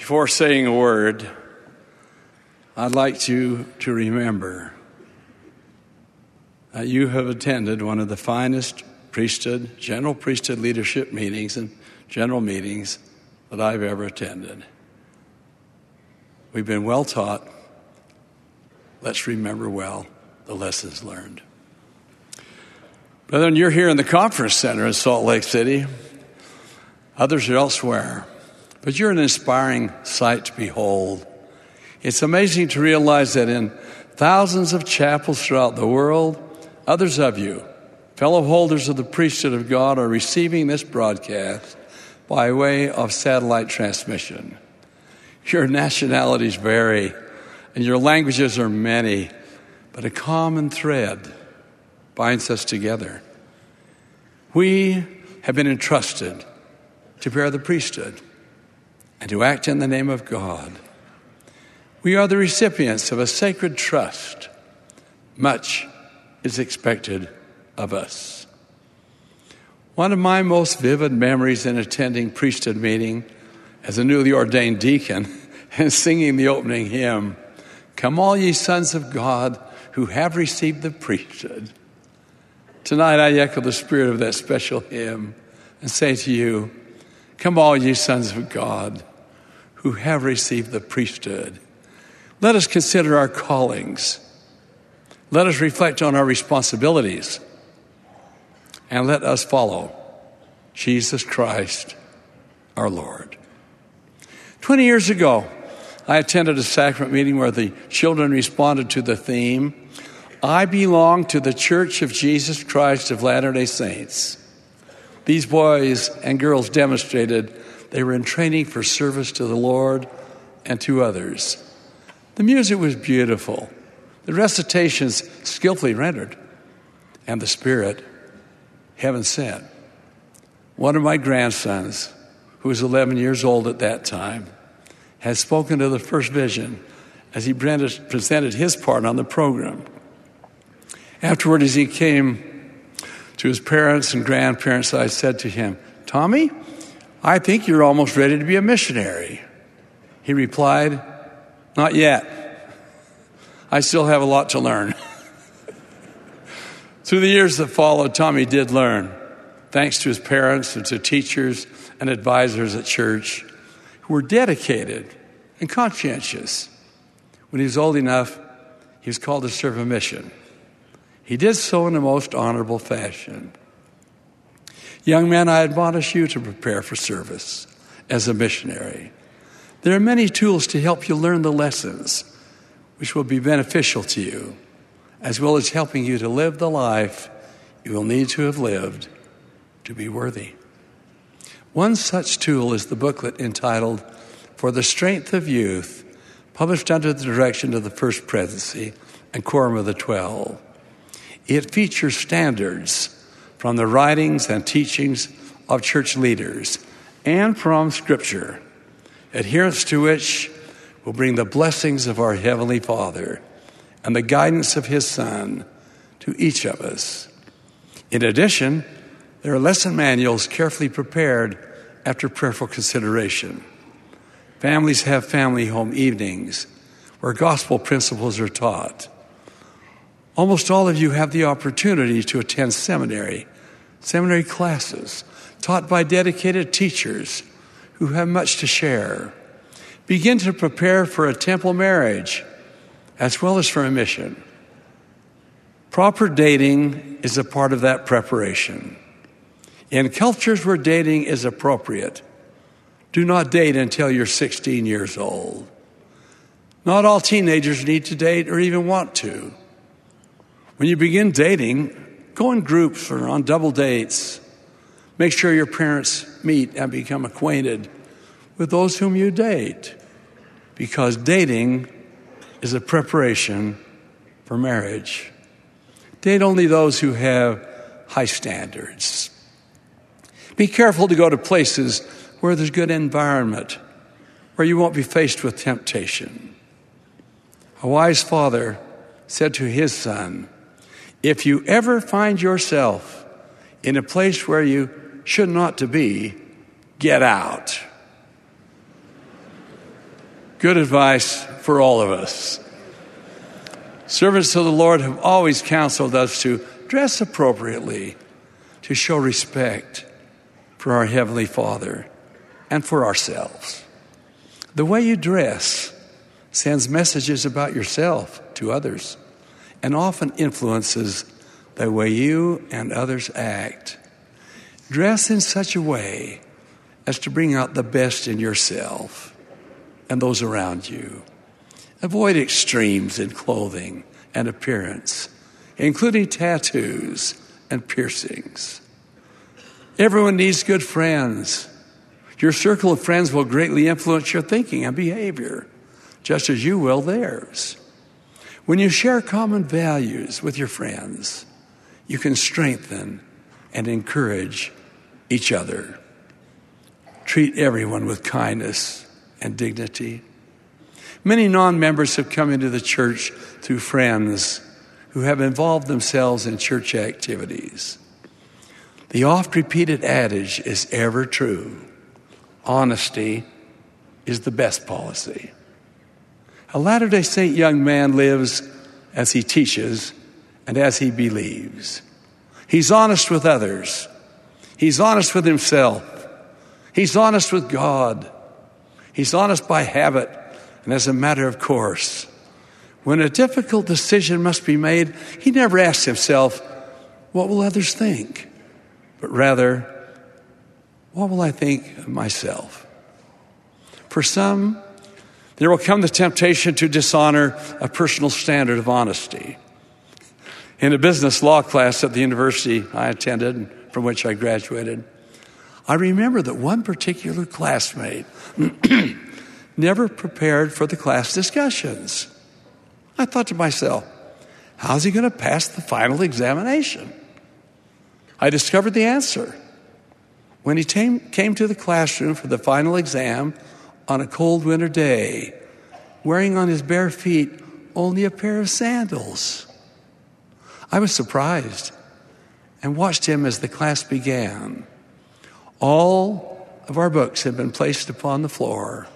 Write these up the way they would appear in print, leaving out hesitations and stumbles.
Before saying a word, I'd like you to remember that you have attended one of the finest general priesthood leadership meetings and general meetings that I've ever attended. We've been well taught. Let's remember well the lessons learned. Brethren, you're here in the conference center in Salt Lake City. Others are elsewhere. But you're an inspiring sight to behold. It's amazing to realize that in thousands of chapels throughout the world, others of you, fellow holders of the priesthood of God, are receiving this broadcast by way of satellite transmission. Your nationalities vary, and your languages are many, but a common thread binds us together. We have been entrusted to bear the priesthood and to act in the name of God. We are the recipients of a sacred trust. Much is expected of us. One of my most vivid memories in attending priesthood meeting as a newly ordained deacon and singing the opening hymn, "Come all ye sons of God who have received the priesthood." Tonight I echo the spirit of that special hymn and say to you, come all ye sons of God who have received the priesthood. Let us consider our callings. Let us reflect on our responsibilities. And let us follow Jesus Christ, our Lord. 20 years ago, I attended a sacrament meeting where the children responded to the theme, I belong to the Church of Jesus Christ of Latter-day Saints. These boys and girls demonstrated they were in training for service to the Lord and to others. The music was beautiful, the recitations skillfully rendered, and the Spirit heaven sent. One of my grandsons, who was 11 years old at that time, had spoken to the first vision as he presented his part on the program. Afterward, as he came to his parents and grandparents, I said to him, Tommy, I think you're almost ready to be a missionary. He replied, not yet. I still have a lot to learn. Through the years that followed, Tommy did learn, thanks to his parents and to teachers and advisors at church who were dedicated and conscientious. When he was old enough, he was called to serve a mission. He did so in a most honorable fashion. Young men, I admonish you to prepare for service as a missionary. There are many tools to help you learn the lessons which will be beneficial to you, as well as helping you to live the life you will need to have lived to be worthy. One such tool is the booklet entitled For the Strength of Youth, published under the direction of the First Presidency and Quorum of the 12. It features standards from the writings and teachings of church leaders and from Scripture, adherence to which will bring the blessings of our Heavenly Father and the guidance of His Son to each of us. In addition, there are lesson manuals carefully prepared after prayerful consideration. Families have family home evenings where gospel principles are taught. Almost all of you have the opportunity to attend seminary classes taught by dedicated teachers who have much to share. Begin to prepare for a temple marriage as well as for a mission. Proper dating is a part of that preparation. In cultures where dating is appropriate, do not date until you're 16 years old. Not all teenagers need to date or even want to. When you begin dating, go in groups or on double dates. Make sure your parents meet and become acquainted with those whom you date, because dating is a preparation for marriage. Date only those who have high standards. Be careful to go to places where there's good environment, where you won't be faced with temptation. A wise father said to his son, if you ever find yourself in a place where you should not to be, get out. Good advice for all of us. Servants of the Lord have always counseled us to dress appropriately, to show respect for our Heavenly Father and for ourselves. The way you dress sends messages about yourself to others and often influences the way you and others act. Dress in such a way as to bring out the best in yourself and those around you. Avoid extremes in clothing and appearance, including tattoos and piercings. Everyone needs good friends. Your circle of friends will greatly influence your thinking and behavior, just as you will theirs. When you share common values with your friends, you can strengthen and encourage each other. Treat everyone with kindness and dignity. Many non-members have come into the church through friends who have involved themselves in church activities. The oft-repeated adage is ever true. Honesty is the best policy. A Latter-day Saint young man lives as he teaches and as he believes. He's honest with others. He's honest with himself. He's honest with God. He's honest by habit and as a matter of course. When a difficult decision must be made, he never asks himself, what will others think? But rather, what will I think of myself? For some, there will come the temptation to dishonor a personal standard of honesty. In a business law class at the university I attended, and from which I graduated, I remember that one particular classmate never prepared for the class discussions. I thought to myself, how's he going to pass the final examination? I discovered the answer. When he came to the classroom for the final exam on a cold winter day, wearing on his bare feet only a pair of sandals. I was surprised and watched him as the class began. All of our books had been placed upon the floor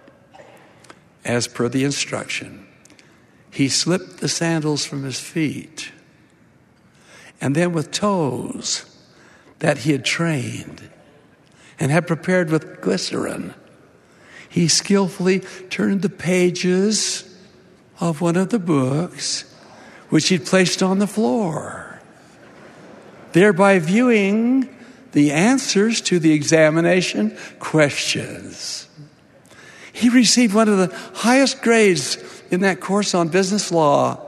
as per the instruction. He slipped the sandals from his feet, and then with toes that he had trained and had prepared with glycerin, he skillfully turned the pages of one of the books which he'd placed on the floor, thereby viewing the answers to the examination questions. He received one of the highest grades in that course on business law.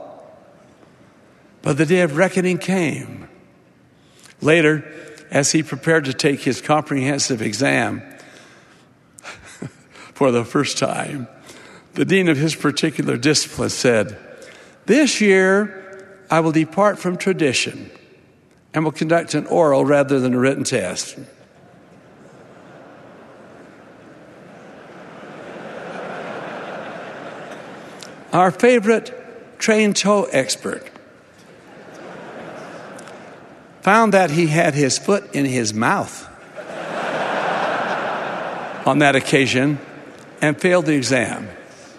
But the day of reckoning came. Later, as he prepared to take his comprehensive exam for the first time, the dean of his particular discipline said, "This year, I will depart from tradition and will conduct an oral rather than a written test." Our favorite train tow expert found that he had his foot in his mouth on that occasion and failed the exam.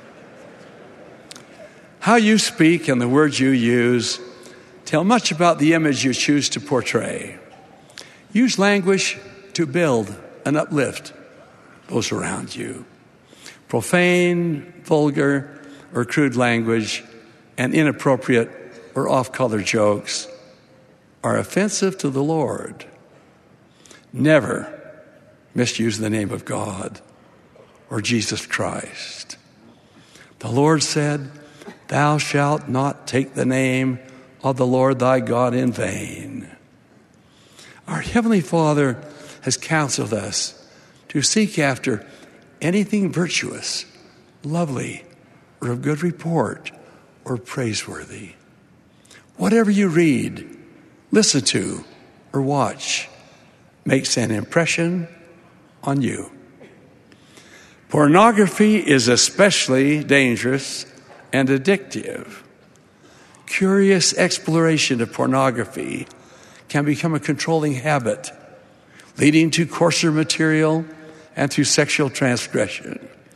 How you speak and the words you use tell much about the image you choose to portray. Use language to build and uplift those around you. Profane, vulgar, or crude language and inappropriate or off-color jokes are offensive to the Lord. Never misuse the name of God or Jesus Christ. The Lord said, "Thou shalt not take the name of the Lord thy God in vain." Our Heavenly Father has counseled us to seek after anything virtuous, lovely, or of good report, or praiseworthy. Whatever you read, listen to, or watch makes an impression on you. Pornography is especially dangerous and addictive. Curious exploration of pornography can become a controlling habit, leading to coarser material and to sexual transgression.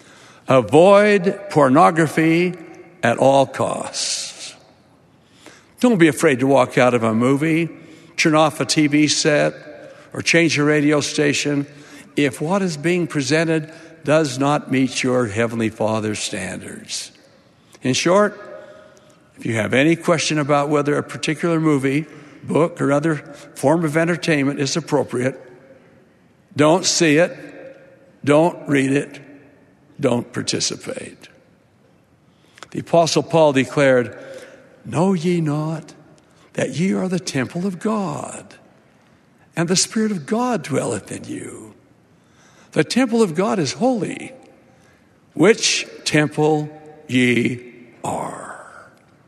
Avoid pornography at all costs. Don't be afraid to walk out of a movie, turn off a TV set, or change a radio station if what is being presented does not meet your Heavenly Father's standards. In short, if you have any question about whether a particular movie, book, or other form of entertainment is appropriate, don't see it, don't read it, don't participate. The Apostle Paul declared, "Know ye not that ye are the temple of God, and the Spirit of God dwelleth in you? The temple of God is holy, which temple ye are."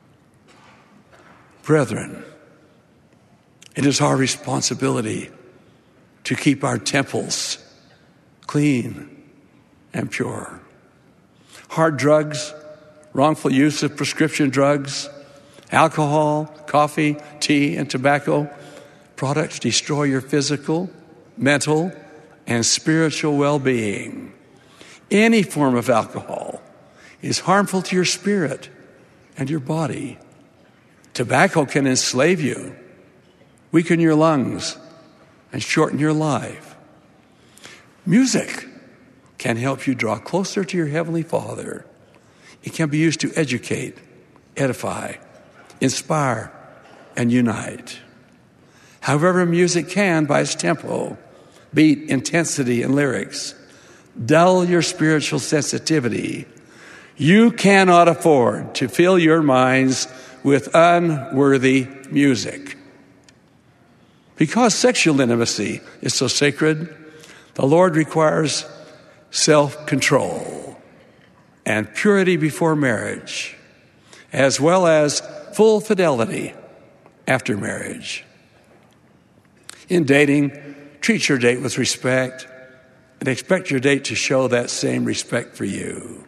Brethren, it is our responsibility to keep our temples clean and pure. Hard drugs, wrongful use of prescription drugs, alcohol, coffee, tea, and tobacco products destroy your physical, mental, and spiritual well-being. Any form of alcohol is harmful to your spirit and your body. Tobacco can enslave you, weaken your lungs, and shorten your life. Music can help you draw closer to your Heavenly Father. It can be used to educate, edify, inspire, and unite. However, music can, by its tempo, beat, intensity, and lyrics, dull your spiritual sensitivity. You cannot afford to fill your minds with unworthy music. Because sexual intimacy is so sacred, the Lord requires self-control and purity before marriage, as well as full fidelity after marriage. In dating, treat your date with respect and expect your date to show that same respect for you.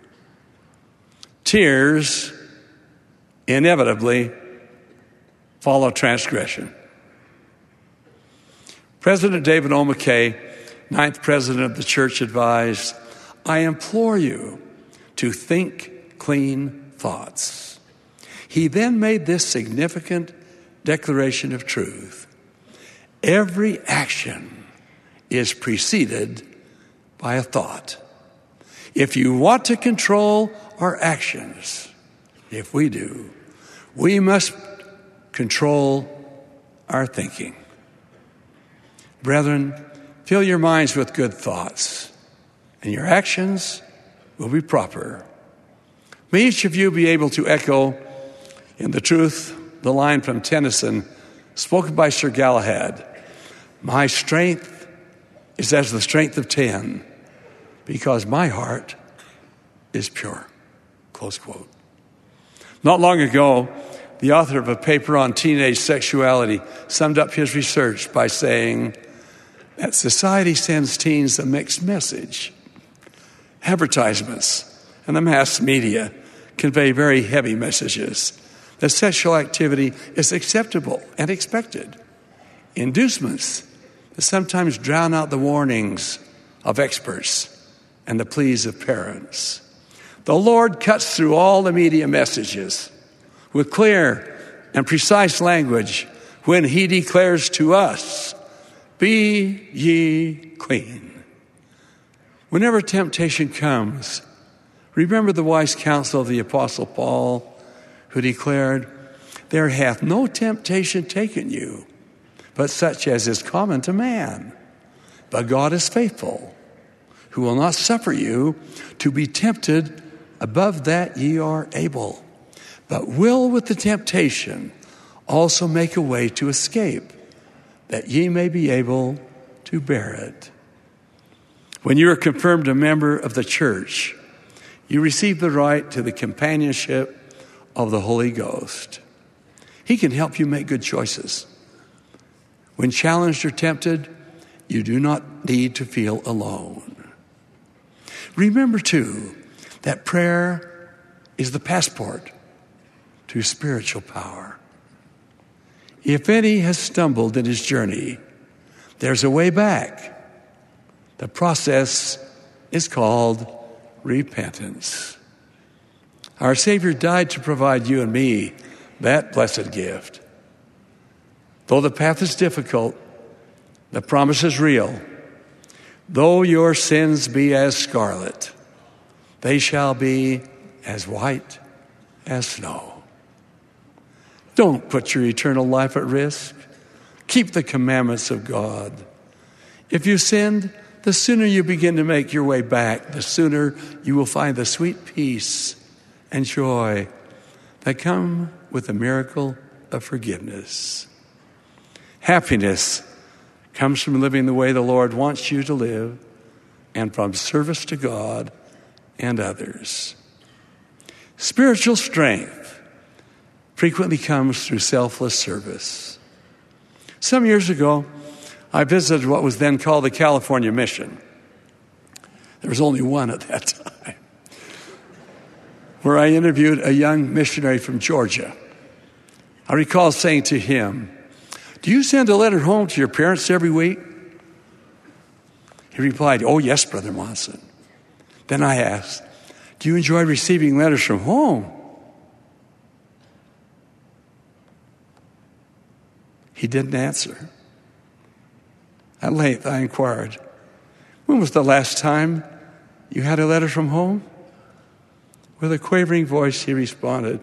Tears inevitably follow transgression. President David O. McKay, 9th President of the Church, advised, "I implore you to think clean thoughts." He then made this significant declaration of truth: every action is preceded by a thought. If you want to control our actions, if we do, we must control our thinking. Brethren, fill your minds with good thoughts, and your actions will be proper. May each of you be able to echo in the truth the line from Tennyson spoken by Sir Galahad: "My strength is as the strength of 10, because my heart is pure." Close quote. Not long ago, the author of a paper on teenage sexuality summed up his research by saying that society sends teens a mixed message. Advertisements and the mass media convey very heavy messages that sexual activity is acceptable and expected. Inducements that sometimes drown out the warnings of experts and the pleas of parents. The Lord cuts through all the media messages with clear and precise language when He declares to us, "Be ye clean." Whenever temptation comes, remember the wise counsel of the Apostle Paul, who declared, "There hath no temptation taken you, but such as is common to man. But God is faithful, who will not suffer you to be tempted above that ye are able, but will with the temptation also make a way to escape, that ye may be able to bear it." When you are confirmed a member of the church, you receive the right to the companionship of the Holy Ghost. He can help you make good choices. When challenged or tempted, you do not need to feel alone. Remember, too, that prayer is the passport to spiritual power. If any has stumbled in his journey, there's a way back. The process is called repentance. Our Savior died to provide you and me that blessed gift. Though the path is difficult, the promise is real. Though your sins be as scarlet, they shall be as white as snow. Don't put your eternal life at risk. Keep the commandments of God. If you sinned, the sooner you begin to make your way back, the sooner you will find the sweet peace and joy that come with the miracle of forgiveness. Happiness comes from living the way the Lord wants you to live and from service to God and others. Spiritual strength frequently comes through selfless service. Some years ago, I visited what was then called the California Mission. There was only one at that time, where I interviewed a young missionary from Georgia. I recall saying to him, "Do you send a letter home to your parents every week?" He replied, "Oh, yes, Brother Monson." Then I asked, "Do you enjoy receiving letters from home?" He didn't answer. At length, I inquired, "When was the last time you had a letter from home?" With a quavering voice, he responded,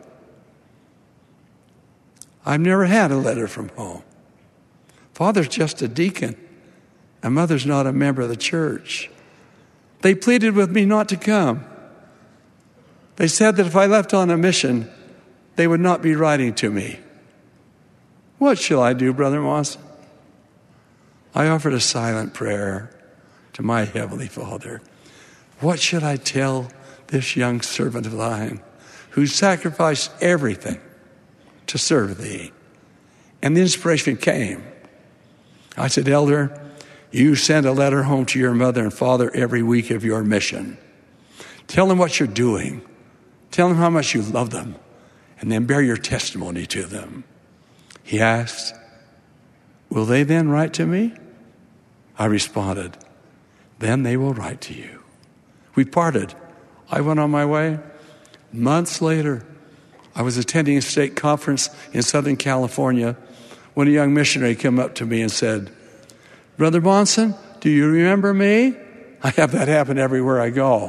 "I've never had a letter from home. Father's just a deacon, and Mother's not a member of the church. They pleaded with me not to come. They said that if I left on a mission, they would not be writing to me. What shall I do, Brother Moss?" I offered a silent prayer to my Heavenly Father. What should I tell this young servant of thine who sacrificed everything to serve thee? And the inspiration came. I said, "Elder, you send a letter home to your mother and father every week of your mission. Tell them what you're doing. Tell them how much you love them, and then bear your testimony to them." He asked, "Will they then write to me?" I responded, "Then they will write to you." We parted. I went on my way. Months later, I was attending a state conference in Southern California when a young missionary came up to me and said, "Brother Monson, do you remember me?" I have that happen everywhere I go.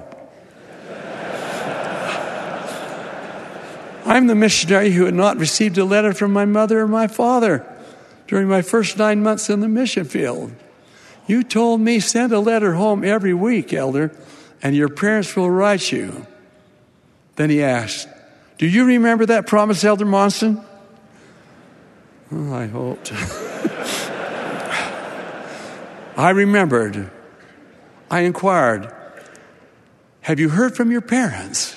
I'm the missionary who had not received a letter from my mother or my father during my first 9 months in the mission field. You told me send a letter home every week, Elder, and your parents will write you. Then he asked, "Do you remember that promise, Elder Monson?" Oh, I hoped. I remembered. I inquired, "Have you heard from your parents?"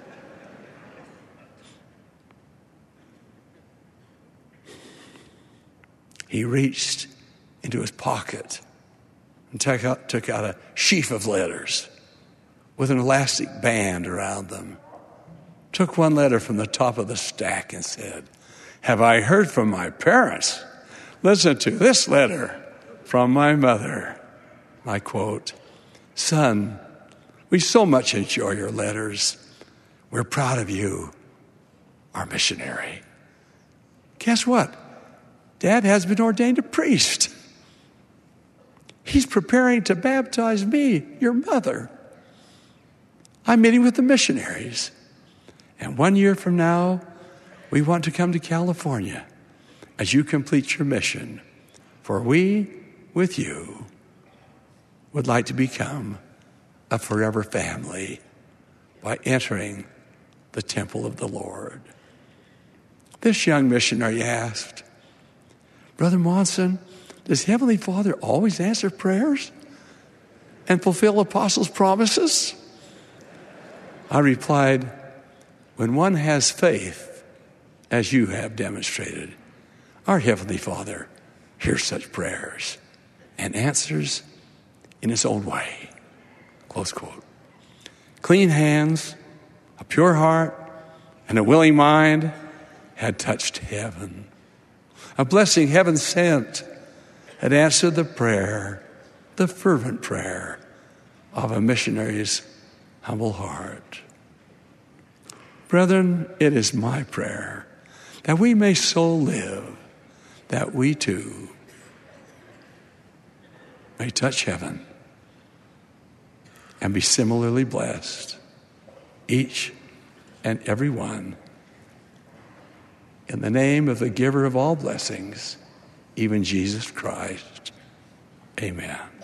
He reached into his pocket and took out a sheaf of letters with an elastic band around them. Took one letter from the top of the stack and said, "Have I heard from my parents? Listen to this letter from my mother." I quote, "Son, we so much enjoy your letters. We're proud of you, our missionary." Guess what? Dad has been ordained a priest. He's preparing to baptize me, your mother. I'm meeting with the missionaries. And 1 year from now, we want to come to California as you complete your mission. For we, with you, would like to become a forever family by entering the temple of the Lord. This young missionary asked, "Brother Monson, does Heavenly Father always answer prayers and fulfill apostles' promises?" I replied, "When one has faith, as you have demonstrated, our Heavenly Father hears such prayers and answers in his own way." Close quote. Clean hands, a pure heart, and a willing mind had touched heaven. A blessing heaven sent had answered the prayer, the fervent prayer of a missionary's humble heart. Brethren, it is my prayer that we may so live that we too may touch heaven and be similarly blessed, each and every one, in the name of the giver of all blessings, even Jesus Christ. Amen.